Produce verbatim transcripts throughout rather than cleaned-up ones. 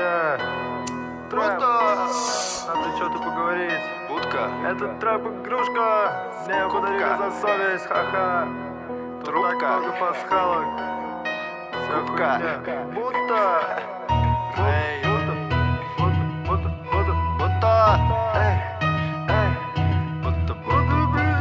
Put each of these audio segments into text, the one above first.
Yeah. Трэп. Надо что-то поговорить. Будка. Этот трэп игрушка. Мне подарили за совесть, ха-ха. Тут Трубка. так много пасхалок. Вся Губка. хуйня. Будто. Эй. Будто. Будто. Будто. Будто. Будто. Эй. Эй. Будто. Будто.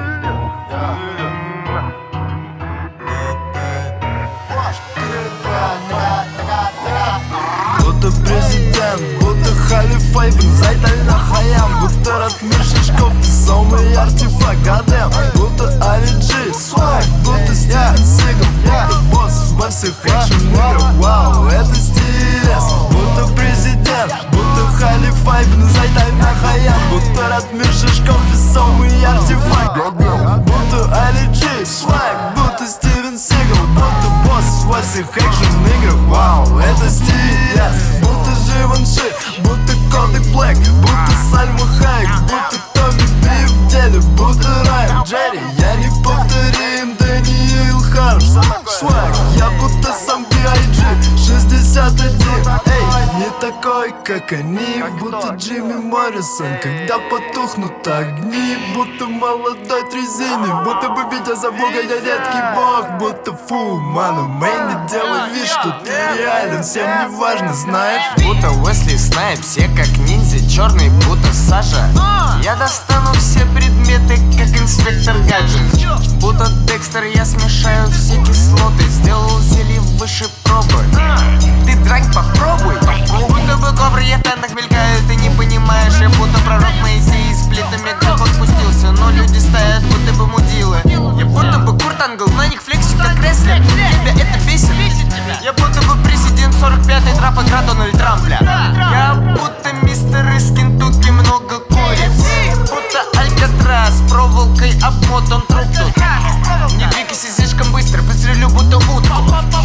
Будто президент, будто халифа ибн Зайд аль-Нахаям, будто Ратмир Шишков и самый артефакт Гадем, будто Али Джи, сваг, будто Стивен Сигал, будто босс во всех экшн-играх. Вау, это стилес. Будто президент, будто халифа ибн Зайд аль-Нахаям, будто Ратмир Шишков и самый артефакт Гадем, будто Али Джи, сваг, будто Стивен Сигал, будто босс во всех экшн-играх. Вау, это стилес. Будто Живанши, будто Kodak Black, будто Сальма Хайек, будто Томми Би в деле, будто Райан Джерри. Я не повторим Даниил Хармс. Сваг, я будто сам Би Ай Джи шестьдесят один. Эй, не такой, как они, будто Джимми Моррисон. Когда потухнут огни, будто молодой Трезини, будто бы Витя Забуга, я редкий бог, будто фу, ману, мэй, не делай вид, что ты реален, всем не важно, знаешь. Будто Уэсли Снайп, все как ниндзя, черный будто Саша. Я достану все предметы, как инспектор гаджет. Будто Декстер, я смешаю все кислоты, сделал зелье выше пробы. Ты дрань попробуй, будто бы кобры, я в тентах мелькаю, ты не понимаешь. Я будто пророк Моисей, с плитами грехов спустился, но люди стоят, будто бы мудилы. Я будто бы Курт Англ, на них флексик как рестлер. Тебя это бесит? Я будто бы президент сорок пятый трапа игра Дональд Трампля. Я будто мистер из Кентукки, много курит. Будто Алькатрас, проволокой обмотан труп тут. Не двигайся слишком быстро, пострелю будто утку.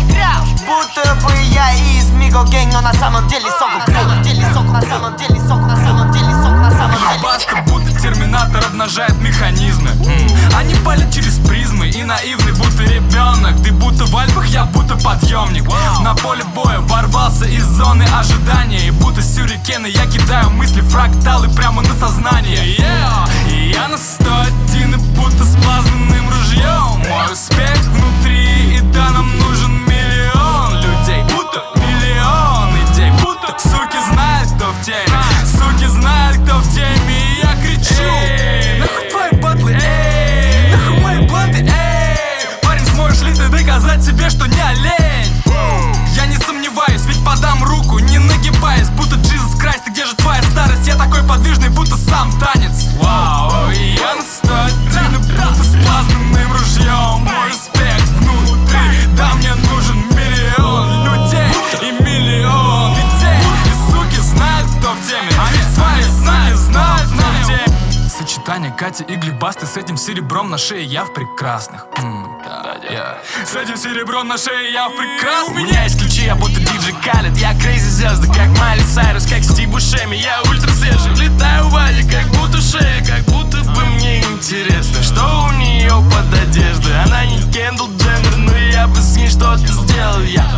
Будто бы я из Мигл Гэнг, но на самом деле сок. На самом деле сок, на самом деле сок, на самом деле сок, на самом деле. Баста будто терминатор обнажает механизмы. Они палят через призмы и наивный будто ребенок. Ты будто в Альпах, я будто подъемник. На поле боя ворвался из зоны ожидания. И будто сюрикены я кидаю мысли, фракталы прямо на сознание. Yeah. И я на сто один и будто с плазменным ружьем. Мой успех внутри, и да, нам нужен миллион людей. Будто миллион идей, будто суки знают, кто в теме. Суки знают, кто в теме, и я кричу: эй, нахуй твои батлы, эй, нахуй мои блаты, эй. Парень, сможешь ли ты доказать себе, что не олень? Я не сомневаюсь, ведь подам руку, не нагибаясь. Будто Джизус Крайст, где же твоя старость? Я такой подвижный, будто сам танец. Вау, и я на сто один, и будто с плазменным ружьем. Мой успех внутри, да, мне нужен миллион людей и миллион идей. И суки знают, кто в теме, свои суки знают, кто в теме. Сочетание Кати и Глебасты с этим серебром на шее, я в прекрасных. М, да, yeah. С этим серебром на шее я в прекрасных. У меня есть ключи, я будто диджей Калед. Я крейзи звезды, как Майли Сайрус, как Стив Бушеми. Я ультра свежий, влетаю в Ваде, как будто шея, как будто бы мне интересно, что у нее под одеждой. Она не Кендалл Дженнер, но я бы с ней что-то сделал. Я